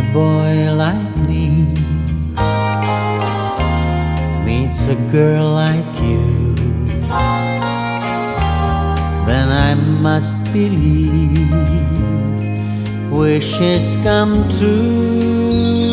boy like me meets a girl like you, then I must believe wishes come true.